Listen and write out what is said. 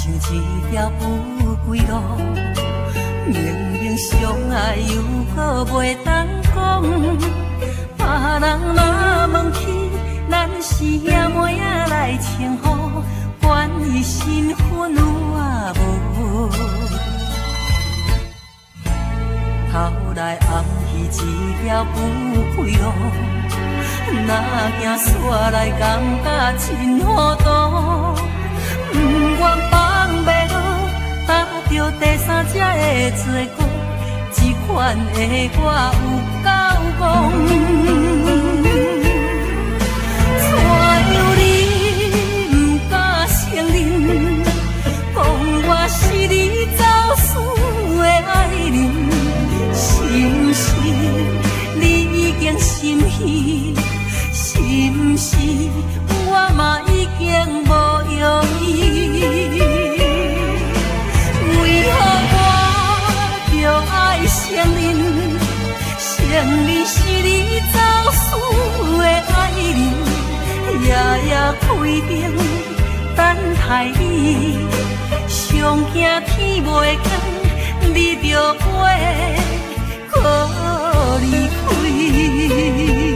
像一条不归路，明明相爱又搁袂当讲，别人若问起，咱是兄妹仔来称呼，管伊身份有啊无。头来暗去一条不归路，若行煞来感觉真糊涂。不愿放袂落，搭着第三者的做过，这款的我有够戆。怎样你不敢承认，讲我是你走私的爱人？是不是你已经心虚？是不是我嘛已经无用意？为何我着爱承认是你走私的爱人？夜夜开灯等待你，上惊天袂光，你着飞可离开。